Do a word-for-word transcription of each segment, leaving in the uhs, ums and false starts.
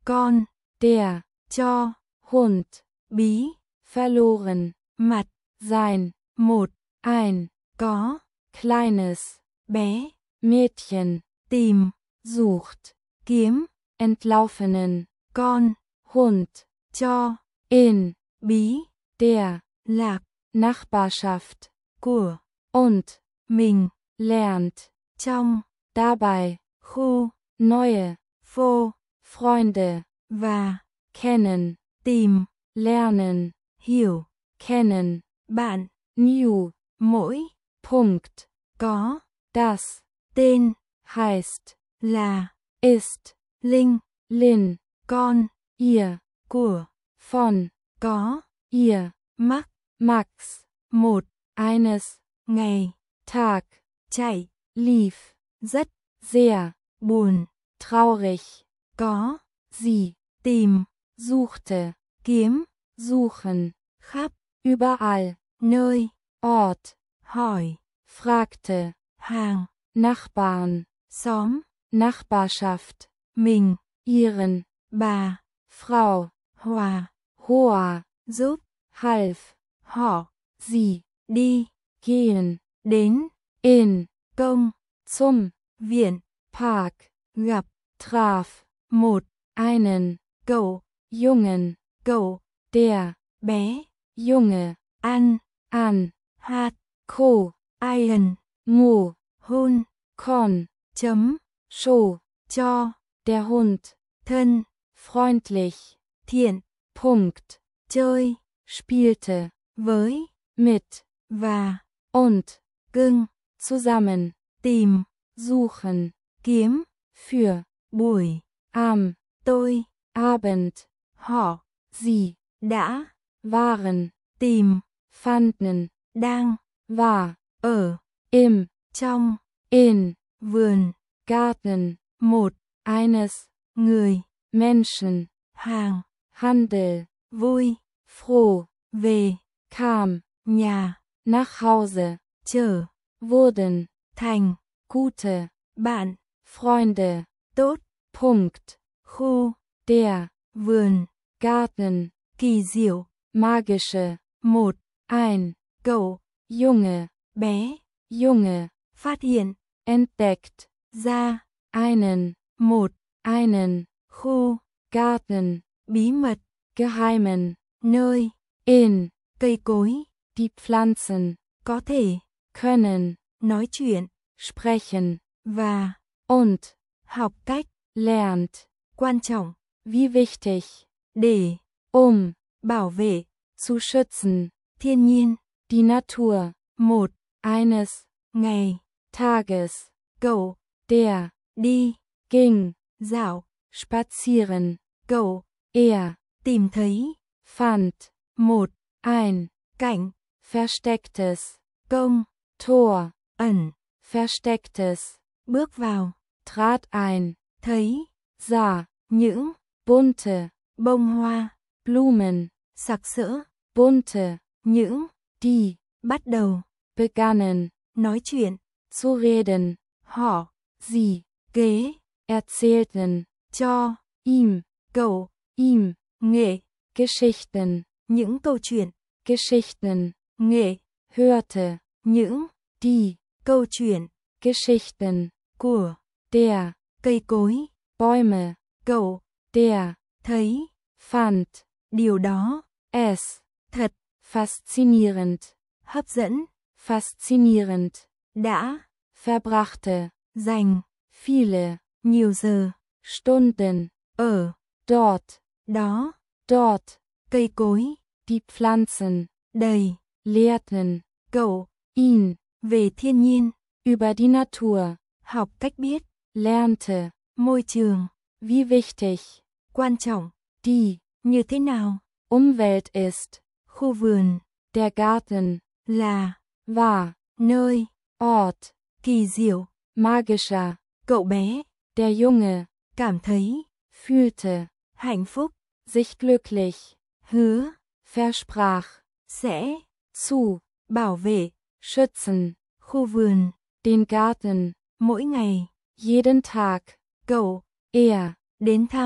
con, der, cho, Hund, bí, verloren, mặt, sein, một, ein, có, kleines, bé, Mädchen, tìm, sucht, kiếm, entlaufenen, con, Hund, cho, in, bí, der, lạc, Nachbarschaft, của, und, mình, lernt, trong, dabei, khu, neue, phô, Freunde, và, kennen, tìm, lernen, hiểu, kennen, bạn, new, mỗi, Punkt, có, das, tên, heißt, là, ist, linh, Lin, con, ihr, của, von, có, ihr, mắc, Max, một, eines, ngày, Tag, chạy, lief, rất, sehr, buồn, traurig, có, sie, tìm, suchte, kiếm, suchen, khắp, überall, nơi, Ort, hỏi, fragte, hàng, Nachbarn, xóm, Nachbarschaft, mình, ihren, bà, Frau, hòa, Hoa, giúp, half, họ, sie, đi, gehen, đến, in, công, zum, viện, Park, gặp, traf, một, einen, cậu, Jungen, cậu, der, bé, Junge, ăn, an, hạt, ko, iron, ngo, hôn, kon, chấm, scho, cho, der Hund, thân, freundlich, thiện, Punkt, chơi, spielte, với, mit, và, und, cưng, zusammen, tìm, suchen, kiếm, für, buổi, am, tôi, Abend, họ, sie, đã, waren, tìm, fanden, đang, war, ở, im, trong, in, vườn, Garten, một, eines, người, Menschen, hàng, Handel, vui, froh, về, kam, nhà, nach Hause, trở, wurden, thành, gute, bạn, Freunde, tốt, Punkt, khu, der, vườn, Garten, kỳ diệu, magische, một, ein, cậu, Junge, bé, Junge, phát hiện, entdeckt, ra, einen, một, einen, khu, Garten, bí mật, geheimen, nơi, in, cây cối, die Pflanzen, có thể, können, nói chuyện, sprechen, và, und, học cách, lernt, quan trọng, wie wichtig, để, um, bảo vệ, zu schützen, thiên nhiên, die Natur, một, eines, ngày, Tages, cậu, der, đi, ging, dạo, spazieren, cậu, er, tìm thấy, fand, một, ein, cảnh, verstecktes, công, Tor, ẩn, verstecktes, bước vào, trat ein, thấy, sah, những, bunte, bông hoa, Blumen, sặc sỡ, bunte, những, die, bắt đầu, begannen, nói chuyện, zu reden, họ, sie, kế, erzählten, cho, ihm, cậu, ihm, nghệ, Geschichten, những câu chuyện, Geschichten, nghệ, hörte, những, die, câu chuyện, Geschichten, của, der, cây cối, Bäume, cậu, der, thấy, fand, điều đó, es, thật, faszinierend, hấp dẫn, faszinierend, đã, verbrachte, dành, viele, nhiều giờ, Stunden, ở, dort, đó, dort, cây cối, die Pflanzen, đầy, lehrten, cậu, ihn, về thiên nhiên, über die Natur, học cách biết, lernte, môi trường, wie wichtig, quan trọng, die, như thế nào, Umwelt ist, khu vườn, der Garten, là, war, nơi, Ort, kỳ diệu, magischer, cậu bé, der Junge, cảm thấy, fühlte, hạnh phúc, sich glücklich, hứa, versprach, sẽ, zu, bảo vệ, schützen, khu vườn, den Garten, mỗi ngày, jeden Tag, cậu, er, đến thăm,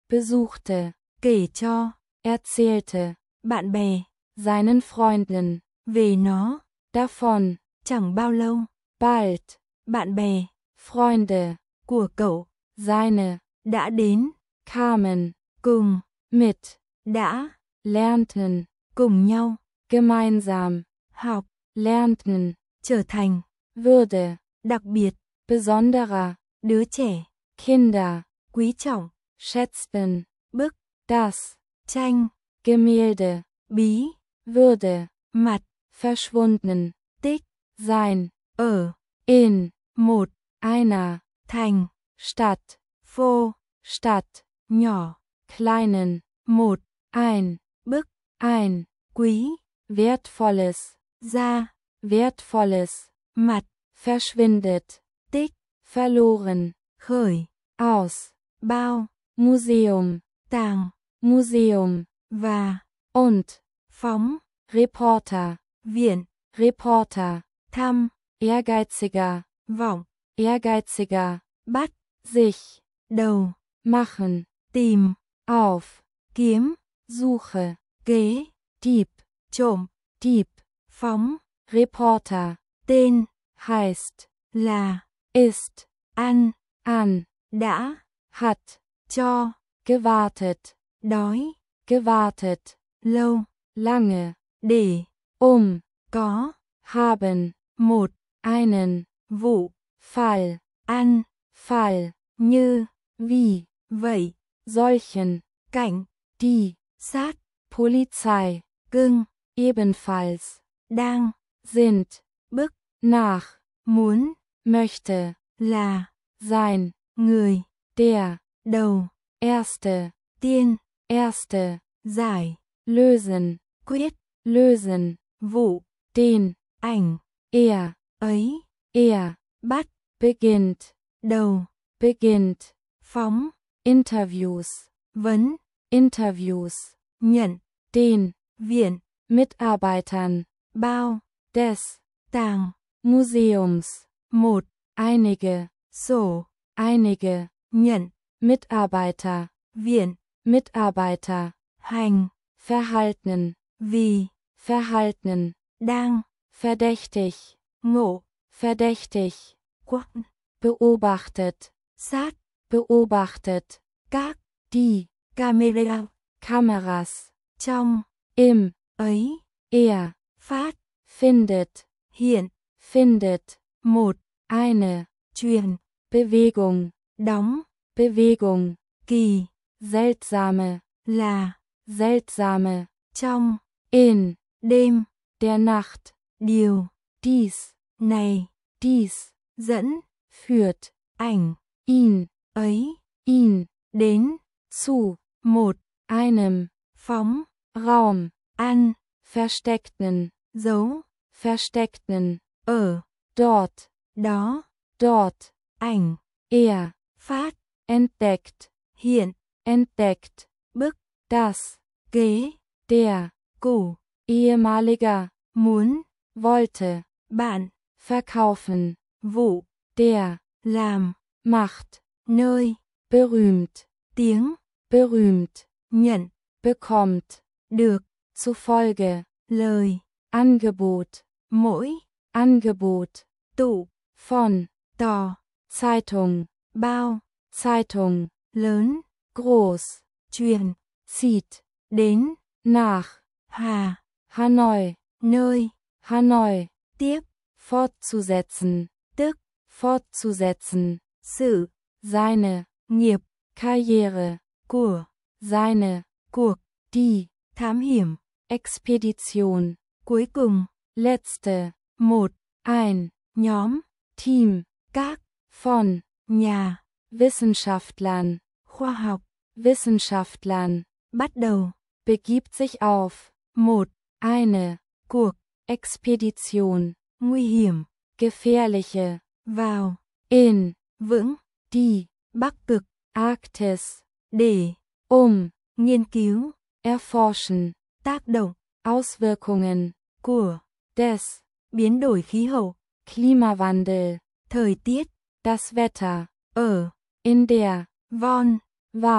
besuchte, kể cho, erzählte, bạn bè, seinen Freunden, về nó, davon, chẳng bao lâu, bald, bạn bè, Freunde, của cậu, seine, đã đến, kamen, cùng, mit, đã, lernten, cùng nhau, gemeinsam, học, lernten, trở thành, würde, đặc biệt, besonderer, đứa trẻ, Kinder, quý trọng, schätzten, bức, das, tranh, Gemälde, bí, würde, mặt, verschwunden, tích, sein, ở, in, một, einer, thành, Stadt, phô, Stadt, nhỏ, kleinen, một, ein, bức, ein, quý, wertvolles, da, wertvolles, mặt, verschwindet, tích, verloren, khởi, aus, bao, Museum, tàng, Museum, và, und, phóng, Reporter, viện, Reporter, thăm, ehrgeiziger, vọng, ehrgeiziger, bắt, sich, đầu, machen, tìm, auf, kiếm, Suche, kế, Dieb, trộm, Dieb, phóng, Reporter, tên, heißt, là, ist, ăn, an, đã, hat, cho, gewartet, đói, gewartet, lâu, lange, để, um, có, haben, một, einen, vụ, Fall, ăn, Fall, như, wie, vậy, solchen, cảnh, die, sát, Polizei, cưng, ebenfalls, đang, sind, bức, nach, muốn, möchte, là, sein, người, der, đầu, erste, tiên, erste, giải, lösen, quyết, lösen, vụ, den, ảnh, er, ấy, er, bắt, beginnt, đầu, beginnt, phóng, Interviews, vấn, Interviews, nhận, den, viện, Mitarbeitern, bao, des, tàng, Museums, một, einige, sổ, einige, nhận, Mitarbeiter, viện, Mitarbeiter, hành, verhalten, vì, verhalten, đang, verdächtig, ngộ, verdächtig, quắc, beobachtet, sát, beobachtet, các, die, camera, Kameras, trong, im, ấy, er, phát, findet, hiện, findet, một, eine, truyền, Bewegung, đóng, Bewegung, kỳ, seltsame, là, seltsame, trong, in, đêm, der Nacht, điều, dies, này, dies, dẫn, führt, ảnh, ihn, ấy, ihn, đến, zu, một, einem, phóng, Raum, ăn, versteckten, giấu, versteckten, ở, dort, đó, dort, ảnh, er, phát, entdeckt, hiện, entdeckt, bức, das, kế, der, củ, ehemaliger, muốn, wollte, bạn, verkaufen, vụ, der, làm, macht, nơi, berühmt, tiếng, berühmt, nhận, bekommt, được, zufolge, lời, Angebot, mỗi, Angebot, tụ, von, tò, Zeitung, bao, Zeitung, lớn, groß, truyền, zieht, đến, nach, hà, Hanoi, nơi, Hanoi, tiếp, fortzusetzen, tức, fortzusetzen, sự, seine, nghiệp, Karriere, của, seine, cuộc, die, thám hiểm, Expedition, cuối cùng, letzte, một, ein, nhóm, Team, các, von, nhà, Wissenschaftlern, khoa học, Wissenschaftlern, bắt đầu, begibt sich auf, một, eine, cuộc, Expedition, nguy hiểm, gefährliche, vào, in, vững, die, bắc cực, Arktis, để, um, nghiên cứu, erforschen, tác động, Auswirkungen, của, des, biến đổi khí hậu, Klimawandel, thời tiết, das Wetter, ở, in der, von, war,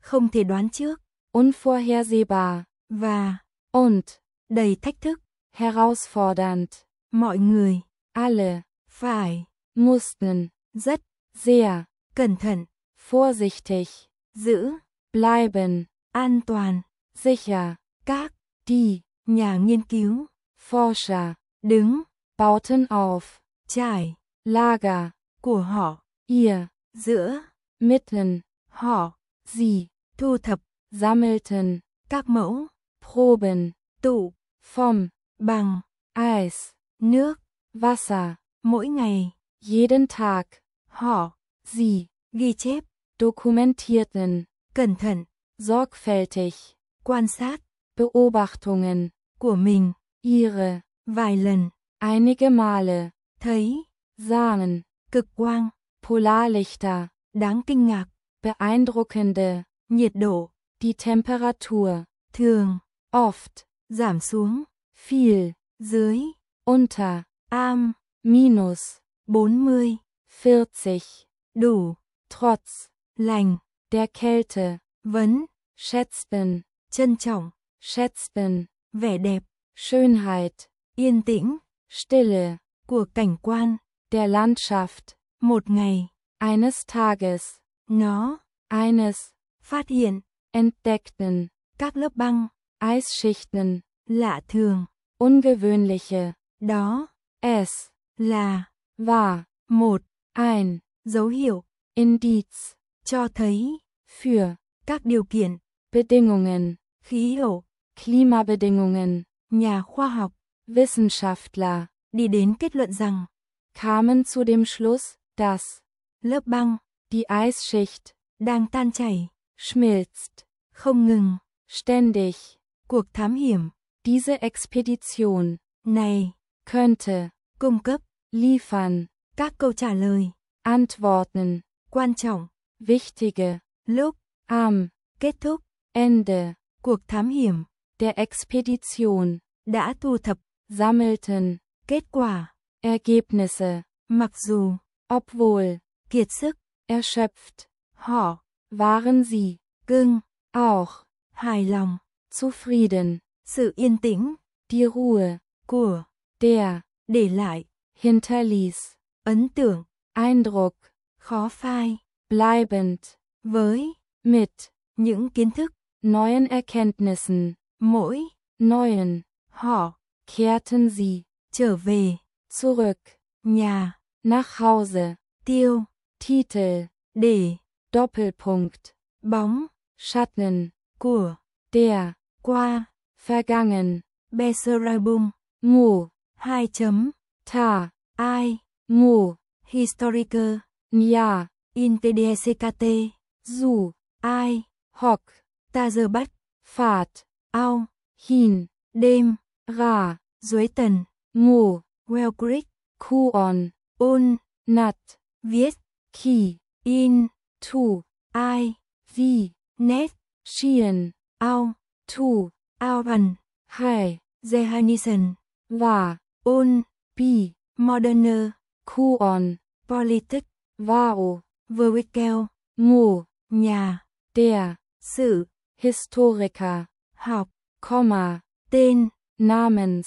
không thể đoán trước, unvorhersehbar, và und, đầy thách thức. herausfordernd, Mọi người alle, phải mussten, rất sehr, cẩn thận, vorsichtig, giữ bleiben, an toàn. sicher, Các die, nhà nghiên cứu Forscher, đứng bauten auf, trải Lager, của họ, ihr, giữa mitten, họ, sie, thu thập sammelten, các mẫu, Proben, tụ vom, bằng Eis, nước, Wasser, mỗi ngày. jeden Tag, Họ sie, ghi chép, dokumentierten, cẩn thận, sorgfältig, quan sát Beobachtungen, của mình, ihre, vài lần, einige Male, thấy sahen, cực quang, Polarlichter, đáng kinh ngạc, beeindruckende, nhiệt độ die Temperatur, thường oft, giảm xuống, viel, dưới unter, am minus, bốn mươi, vierzig, đủ, trotz, lành, der Kälte, vấn, schätzten, trân trọng, schätzten, vẻ đẹp, Schönheit, yên tĩnh Stille, của cảnh quan, der Landschaft, một ngày, eines Tages, nó eines, phát hiện entdeckten, các lớp băng Eisschichten, lạ thường, ungewöhnliche, đó es, là war, một ein, dấu hiệu Indiz, cho thấy für, các điều kiện Bedingungen, khí hậu. Klimabedingungen, Nhà khoa học Wissenschaftler, đi đến kết luận rằng kamen zu dem Schluss, dass lớp băng die Eisschicht đang tan chảy, schmilzt, không ngừng. ständig. Cuộc thám hiểm Diese Expedition này könnte cung cấp liefern, các câu trả lời antworten, quan trọng. wichtige, Lúc am kết thúc Ende cuộc thám hiểm der Expedition đã thu thập sammelten kết quả, Ergebnisse, mặc dù obwohl kiệt sức, erschöpft, họ waren sie cưng auch hài lòng. zufrieden, Sự yên tĩnh die Ruhe của der để lại hinterließ, ấn tượng Eindruck, khó phai bleibend, với mit những kiến thức neuen Erkenntnissen, mỗi neuen, họ kehrten sie trở về zurück, nhà, nach Hause, tiêu Titel, để Doppelpunkt, bóng Schatten, của der, qua vergangen, Beserabum mu, hai chấm ta, ai mu, historiker ja, intdct zu, ai hoc, ta giờ bắt Fahrt, ao hin, đêm ra, dưới tần mu, Well Creek kuon, un nat, viết ki, in tu, ai wie, net schien, ao tu, ao bằng hai, Johannesson war, un bi, moderner kuon, politic vao, Verwickel mu, nhà der, sự Historiker, học Komma, tên namens,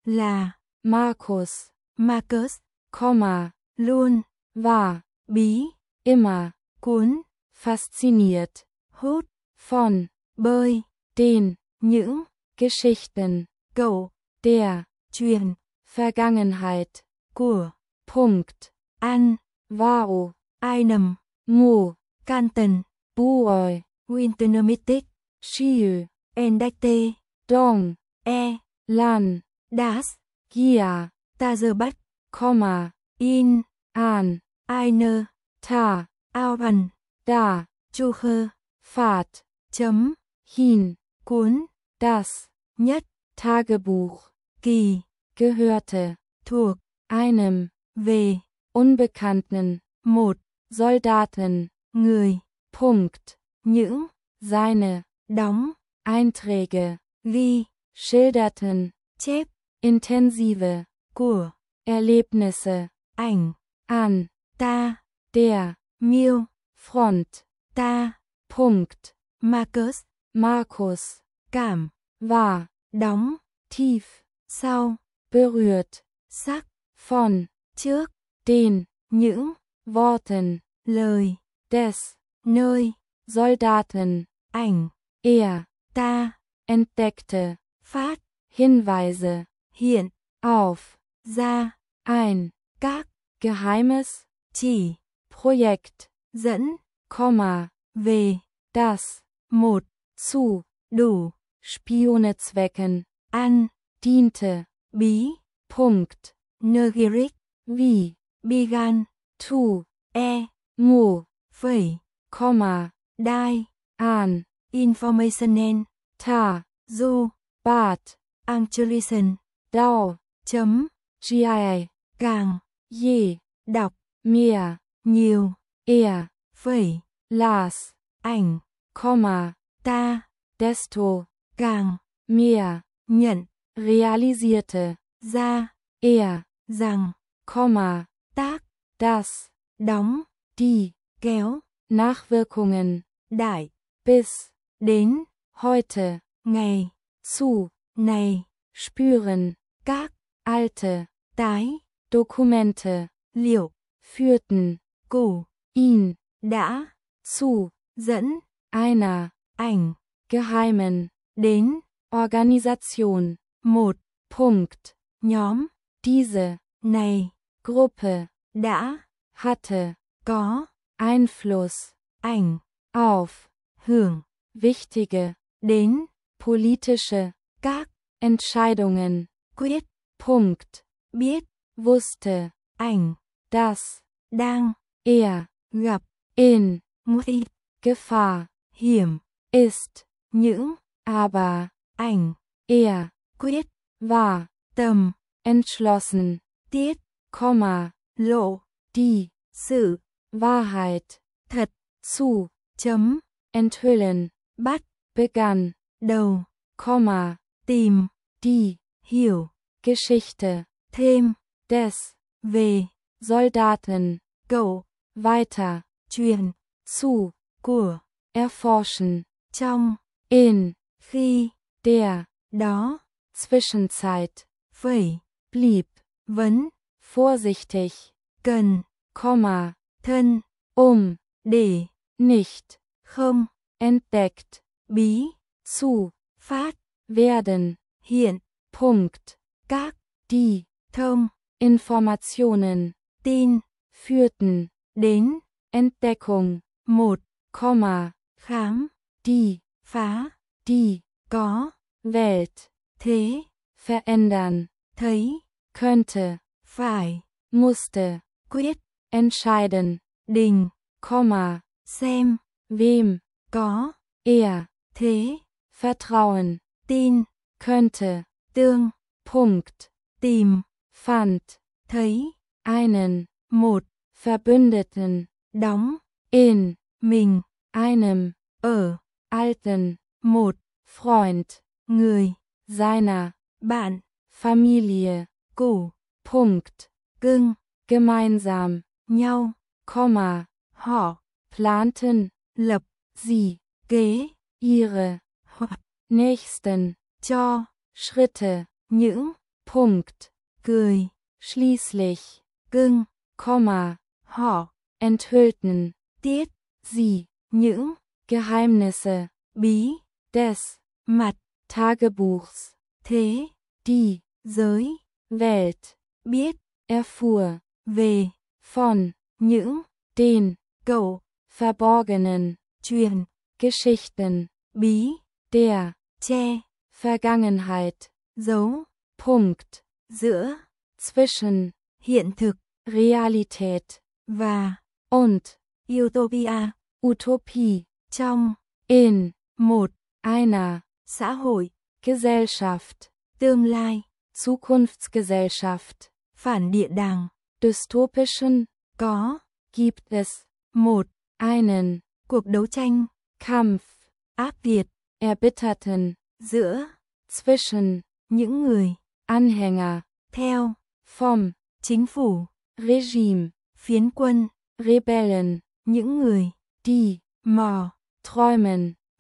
là Markus, Marcus Komma, luôn war, bí immer, cuốn fasziniert, hút von, bơi den, những Geschichten, cậu der, truyền Vergangenheit, của Punkt, An Vao, ai nằm mu, Canton buoi, Winternomitic Chiu, Endacte Dong, E Lan, Das Gia, ta giờ bắt Komma, in an, Einer ta, ao bằng da, Chucher Fahrt, chấm hin, cuốn das, nhất Tagebuch, kỳ gehörte, thuộc einem, về Unbekannten, một Soldaten, người Punkt, những seine, đóng Einträge, ghi schilderten, chép intensive, của Erlebnisse, ảnh an, ta der, miêu Front, ta Punkt, Marcus, Markus, cảm, war, đóng, tief, sau, berührt, sắc, von, trước, den, những, Worten, lời, des, nơi, Soldaten, ảnh, er, ta, entdeckte, phát, Hinweise, hiện, auf, ra, ein, các, geheimes, chỉ, Projekt, dẫn, Komma, về, das, một, zu, đủ, Spionezwecken, ăn, diente, bí, Punkt, neugierig, wie, bigan, tu, e, mu, phẩy, Komma, đai, an, informationen, ta, du, bat, Angelisen, dau, chấm, gi, càng, je, đọc, mehr, nhiều, er, phẩy, las, ảnh, Komma, ta, desto, càng, mehr, nhận, realisierte, ra, er, rằng, Komma, tác, das, đóng, die, kéo, Nachwirkungen, đại, bis, đến, heute, ngày, zu, này, spüren, các, alte, tái, Dokumente, liệu, führten, củ, ihn, đã, zu, dẫn, einer, ảnh, geheimen, đến, Organisation, một, Punkt, nhóm, diese, này, Gruppe, đã, hatte, có, Einfluss, ảnh, auf, hưởng, wichtige, đến, politische, các, Entscheidungen, quyết, Punkt, biết, wusste, ảnh, dass, đang, er, gặp, in, nguy, Gefahr, hiểm, ist, những, aber, ảnh, er, quyết, war, tầm, entschlossen, tiết, Komma, lộ, die, sự, Wahrheit, thật, zu, chấm, enthüllen, bắt, begann, đầu, Komma, tìm, die, hiểu, Geschichte, thêm, des, về, Soldaten, cậu, weiter, truyền, zu, của, erforschen, trong, in, khi, der, đó, Zwischenzeit, phẩy, blieb, vấn, vorsichtig, cần, Komma, thân, um, để, nicht, không, entdeckt, bí, zu, phát, werden, hiện, Punkt, các, die, thông, Informationen, tin, führten, đến, Entdeckung, một, Komma, khám, die, phá, die, có, Welt, thế, verändern, thấy, könnte, phải, musste, quyết, entscheiden, đình, Komma, xem, wem, có, er, thế, vertrauen, tin, könnte, tương, Punkt, tìm, fand, thấy, einen, một, Verbündeten, đóng, in, mình, einem, ở, alten, một, Freund, người, seiner, bạn, Familie, củ, Punkt, cưng, gemeinsam, nhau, Komma, họ, planten, lập, sie, kế, ihre, hoặc, nächsten, cho, Schritte, những, Punkt, cười, schließlich, cưng, Komma, họ, enthüllten, tiết, sie, những, Geheimnisse, bí, des, mặt, Tagebuchs, thế, die, giới, Welt, biết, erfuhr, về, von, những, den, cậu, verborgenen, truyền, Geschichten, bí, der, che, Vergangenheit, dấu, Punkt, giữa, zwischen, hiện thực, Realität, và, und, utopia, Utopie, trong, in, một, einer, xã hội, Gesellschaft, tương lai, Zukunftsgesellschaft, phản địa đàng, dystopischen, có, gibt es, một, einen, cuộc đấu tranh, Kampf, ác liệt, erbitterten, giữa, zwischen, những người, Anhänger, theo, vom, chính phủ, Regime, phiến quân, Rebellen, những người, die, mò, träumen,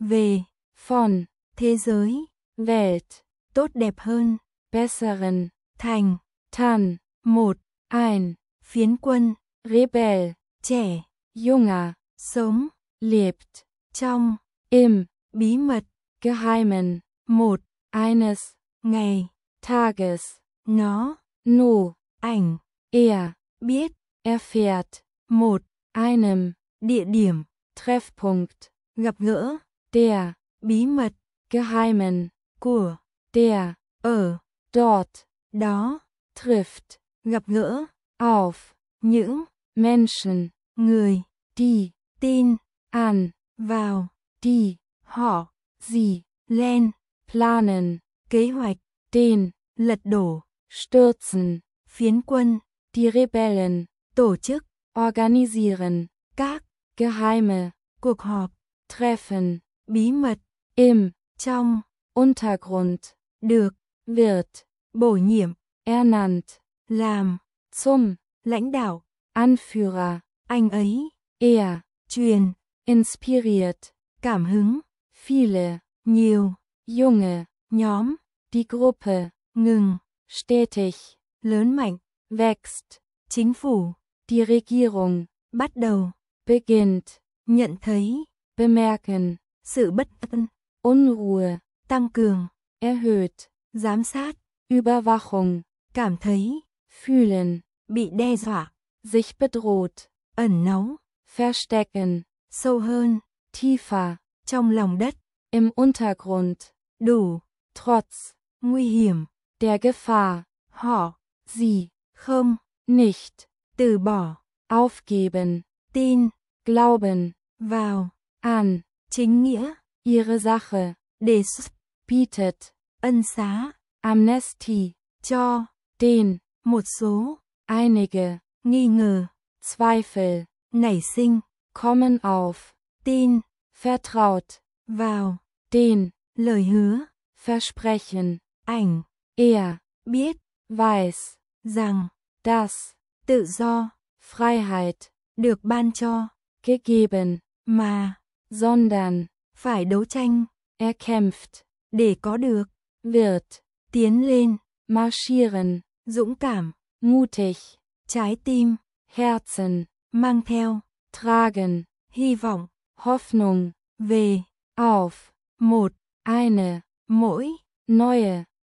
về, von, thế giới, Welt, tốt đẹp hơn, besseren, thành, Tan, một, ein, phiến quân, Rebell, trẻ, Junger, sống, lebt, trong, im, bí mật, Geheimen, một, eines, ngày, Tages, nó, nu, ảnh, er, biết, erfährt, một, einem, địa điểm, Treffpunkt, gặp gỡ, der, bí mật, Geheimen, của, der, ở, dort, đó, trifft, gặp gỡ, auf, những, Menschen, người, die, tin, an, vào, die, họ, sie, lên, planen, kế hoạch, den, lật đổ, stürzen, phiến quân, die Rebellen, tổ chức, organisieren, các, geheime, cuộc họp, treffen, bí mật, im, trong, Untergrund, được, wird, bổ nhiệm, ernannt, làm, zum, lãnh đạo, Anführer, anh ấy, er, truyền, inspiriert, cảm hứng, viele, nhiều, junge, nhóm, die Gruppe, ngừng, stetig, lớn mạnh, wächst, chính phủ, die Regierung, bắt đầu, beginnt, nhận thấy, bemerken, sự bất an, Unruhe, tăng cường, erhöht, giám sát, Überwachung, cảm thấy, fühlen, bị đe dọa, sich bedroht, ẩn náu, verstecken, sâu hơn, tiefer, trong lòng đất, im Untergrund, đủ, trotz, nguy hiểm, der Gefahr, họ, sie, không, nicht, từ bỏ, aufgeben, tin, glauben, vào, an, chính nghĩa, ihre Sache, đề xuất, bietet, ân xá, Amnestie, cho, den, một số, einige, nghi ngờ, Zweifel, nảy sinh, kommen auf, tin, vertraut, vào, den, lời hứa, versprechen, ảnh, er, biết, weiß, rằng, dass, tự do, Freiheit, được ban cho, gegeben, mà, sondern, phải đấu tranh, erkämpft, để có được, wird, tiến lên, marschieren, dũng cảm, mutig, trái tim, Herzen, mang theo, tragen, hy vọng, Hoffnung, về, auf, một, eine, mỗi, neue,